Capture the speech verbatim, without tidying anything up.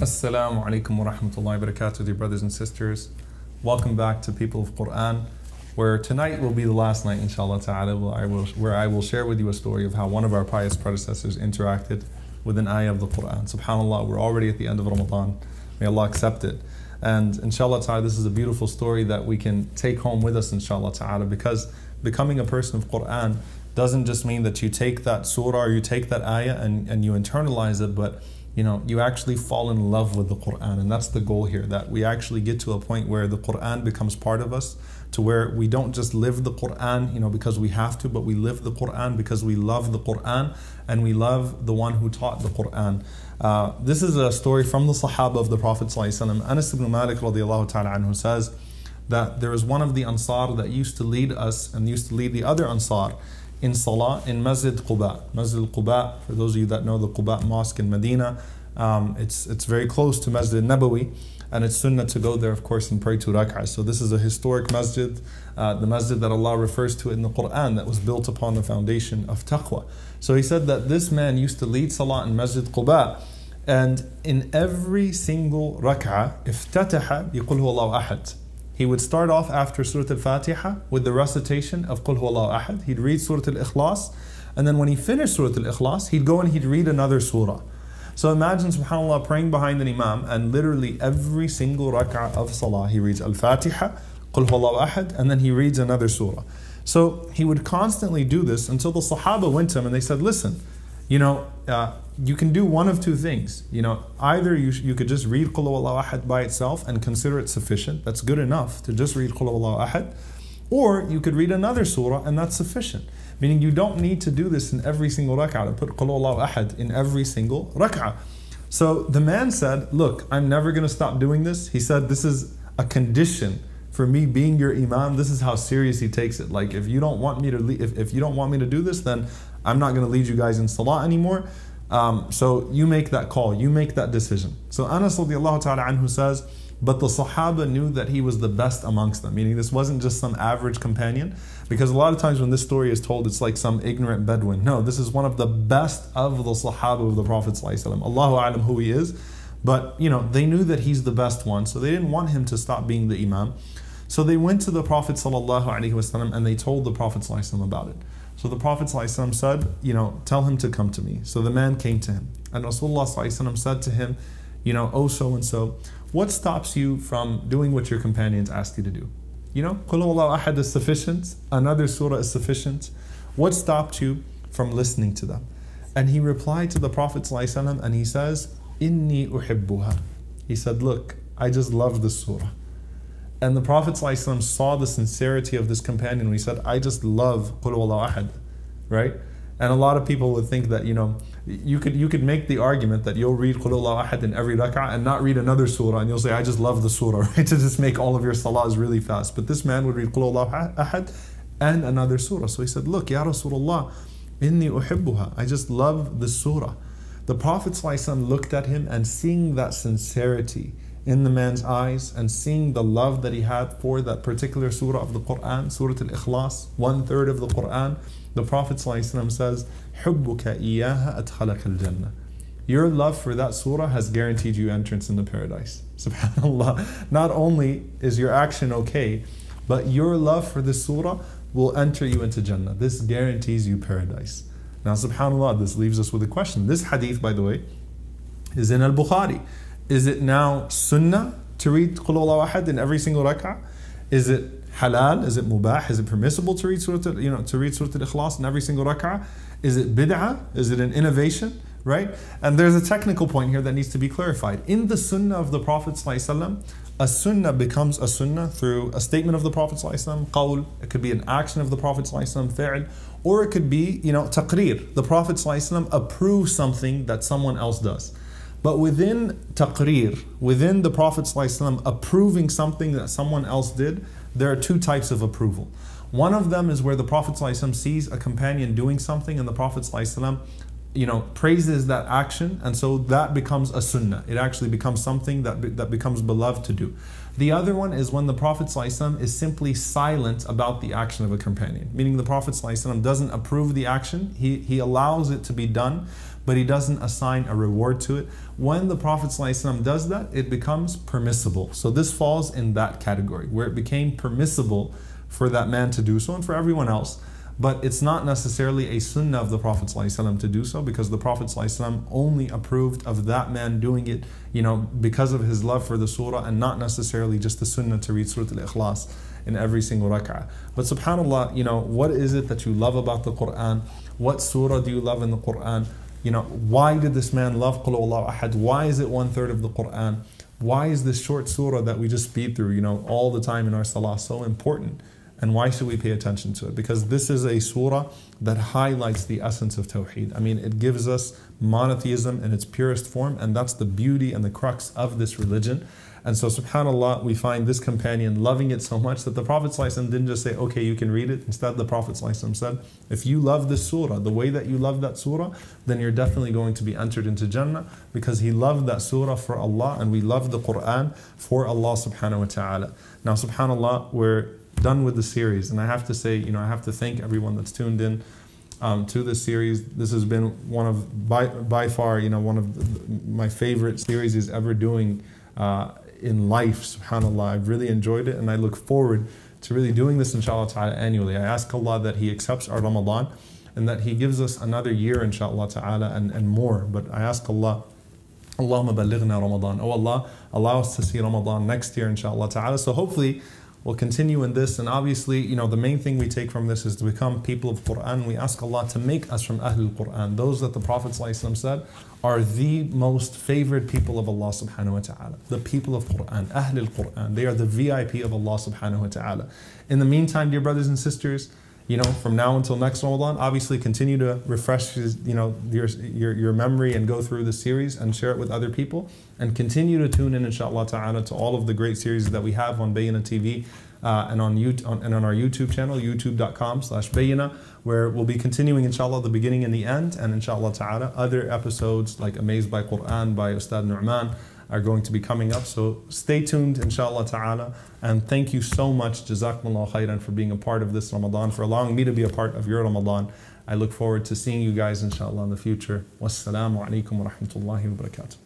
Assalamu alaikum wa rahmatullahi wa barakatuh, dear brothers and sisters. Welcome back to People of Quran, where tonight will be the last night, inshallah ta'ala, where I will, where I will share with you a story of how one of our pious predecessors interacted with an ayah of the Quran. SubhanAllah, we're already at the end of Ramadan. May Allah accept it. And inshallah ta'ala, this is a beautiful story that we can take home with us, inshallah ta'ala, because becoming a person of Quran doesn't just mean that you take that surah or you take that ayah and, and you internalize it, but you know, you actually fall in love with the Quran. And that's the goal here, that we actually get to a point where the Quran becomes part of us, to where we don't just live the Quran, you know, because we have to, but we live the Quran because we love the Quran and we love the one who taught the Quran. Uh, this is a story from the Sahaba of the Prophet ﷺ. Anas ibn Malik radiallahu ta'ala anhu says that there is one of the Ansar that used to lead us and used to lead the other Ansar in Salah in Masjid Quba. Masjid Quba, for those of you that know the Quba Mosque in Medina, um, it's it's very close to Masjid Nabawi, and it's sunnah to go there, of course, and pray two rak'ahs. So this is a historic masjid, uh, the masjid that Allah refers to in the Quran, that was built upon the foundation of taqwa. So he said that this man used to lead Salah in Masjid Quba, and in every single rak'ah, افتتح بقل هو الله أحد. He would start off after Surah Al-Fatiha with the recitation of Qul Huwallahu Ahad. He'd read Surah Al-Ikhlas, and then when he finished Surah Al-Ikhlas, he'd go and he'd read another surah. So imagine, subhanAllah, praying behind an imam, and literally every single rak'ah of salah, he reads Al-Fatiha, Qul Huwallahu Ahad, and then he reads another surah. So he would constantly do this until the Sahaba went to him and they said, listen, you know, uh, you can do one of two things. You know, either you, you could just read Qul Huwallahu Ahad by itself and consider it sufficient. That's good enough to just read Qul Huwallahu Ahad. Or you could read another surah and that's sufficient. Meaning you don't need to do this in every single rak'ah, to put Qul Huwallahu Ahad in every single rak'ah. So the man said, look, I'm never going to stop doing this. He said, this is a condition for me being your imam. This is how serious he takes it. Like, if you don't want me to lead, if, if you don't want me to do this, then I'm not going to lead you guys in salah anymore. Um, so you make that call, you make that decision. So Anas radiallahu ta'ala anhu says, but the Sahaba knew that he was the best amongst them, meaning this wasn't just some average companion, because a lot of times when this story is told, it's like some ignorant Bedouin. No, this is one of the best of the Sahaba of the Prophet ﷺ. Allahu a'lam who he is, but you know, they knew that he's the best one, so they didn't want him to stop being the imam. So they went to the Prophet ﷺ and they told the Prophet ﷺ about it. So the Prophet ﷺ said, you know, tell him to come to me. So the man came to him. And Rasulullah ﷺ said to him, you know, oh so-and-so, what stops you from doing what your companions asked you to do? You know, Qul Huwallahu Ahad is sufficient. Another surah is sufficient. What stopped you from listening to them? And he replied to the Prophet ﷺ and he says, Inni uhibbuha. He said, look, I just love this surah. And the Prophet ﷺ saw the sincerity of this companion when he said, I just love Qul Huwallahu Ahad, right? And a lot of people would think that, you know, you could you could make the argument that you'll read Qul Huwallahu Ahad in every rak'ah and not read another surah, and you'll say, I just love the surah, right? To just make all of your salahs really fast. But this man would read Qul Huwallahu Ahad and another surah. So he said, look, Ya Rasulullah, inni uhibbuha. I just love the surah. The Prophet ﷺ looked at him, and seeing that sincerity in the man's eyes and seeing the love that he had for that particular surah of the Quran, Surah Al-Ikhlas, one third of the Quran, the Prophet ﷺ says, حُبُّكَ إِيَّاهَا أَدْخَلَكَ الْجَنَّةِ. Your love for that surah has guaranteed you entrance into paradise. SubhanAllah. Not only is your action okay, but your love for this surah will enter you into Jannah. This guarantees you paradise. Now SubhanAllah, this leaves us with a question. This hadith, by the way, is in Al-Bukhari. Is it now sunnah to read Qul Huwallahu Ahad in every single rak'ah? Is it halal? Is it mubah? Is it permissible to read Surah, you know, to read Surah Al-Ikhlas in every single rak'ah? Is it bid'ah? Is it an innovation? Right? And there's a technical point here that needs to be clarified. In the sunnah of the Prophet ﷺ, a sunnah becomes a sunnah through a statement of the Prophet ﷺ, qawl. It could be an action of the Prophet ﷺ, fi'l, or it could be, you know, taqreer. The Prophet ﷺ approves something that someone else does. But within taqreer, within the Prophet ﷺ approving something that someone else did, there are two types of approval. One of them is where the Prophet ﷺ sees a companion doing something and the Prophet ﷺ you know, praises that action, and so that becomes a sunnah. It actually becomes something that, be, that becomes beloved to do. The other one is when the Prophet ﷺ is simply silent about the action of a companion, meaning the Prophet ﷺ doesn't approve the action, he, he allows it to be done, but he doesn't assign a reward to it. When the Prophet ﷺ does that, it becomes permissible. So this falls in that category, where it became permissible for that man to do so and for everyone else. But it's not necessarily a sunnah of the Prophet ﷺ to do so, because the Prophet ﷺ only approved of that man doing it, you know, because of his love for the surah, and not necessarily just the sunnah to read Surah Al-Ikhlas in every single rak'ah. But subhanAllah, you know, what is it that you love about the Quran? What surah do you love in the Quran? You know, why did this man love Qul Huwallahu Ahad? Why is it one third of the Quran? Why is this short surah that we just speed through, you know, all the time in our salah so important? And why should we pay attention to it? Because this is a surah that highlights the essence of Tawheed. I mean, it gives us monotheism in its purest form, and that's the beauty and the crux of this religion. And so, subhanAllah, we find this companion loving it so much that the Prophet ﷺ didn't just say, okay, you can read it. Instead, the Prophet ﷺ said, if you love this surah, the way that you love that surah, then you're definitely going to be entered into Jannah, because he loved that surah for Allah, and we love the Quran for Allah subhanahu wa ta'ala. Now, subhanAllah, we're done with the series, and I have to say, you know, I have to thank everyone that's tuned in um, to this series. This has been one of, by, by far, you know, one of the, my favorite series is ever doing uh, in life, subhanAllah. I've really enjoyed it, and I look forward to really doing this, inshallah ta'ala, annually. I ask Allah that He accepts our Ramadan, and that He gives us another year, inshallah ta'ala, and, and more. But I ask Allah, Allahumma balighna Ramadan. Oh Allah, allow us to see Ramadan next year, inshallah ta'ala. So hopefully, we'll continue in this, and obviously, you know, the main thing we take from this is to become people of Quran. We ask Allah to make us from Ahlul Quran, those that the Prophet ﷺ said are the most favored people of Allah subhanahu wa ta'ala. The people of Quran, Ahlul Quran. They are the V I P of Allah subhanahu wa ta'ala. In the meantime, dear brothers and sisters, you know, from now until next Ramadan, obviously continue to refresh, you know, your, your, your memory and go through the series and share it with other people. And continue to tune in, inshallah ta'ala, to all of the great series that we have on Bayyinah T V uh, and, on YouTube, on, and on our YouTube channel, youtube.com slash Bayyinah, where we'll be continuing, inshallah, the beginning and the end. And inshallah ta'ala, other episodes like Amazed by Quran by Ustad Nu'man are going to be coming up. So stay tuned, inshallah ta'ala. And thank you so much, Jazakumullah khairan, for being a part of this Ramadan, for allowing me to be a part of your Ramadan. I look forward to seeing you guys, inshallah, in the future. Wassalamu alaikum wa rahmatullahi wa barakatuh.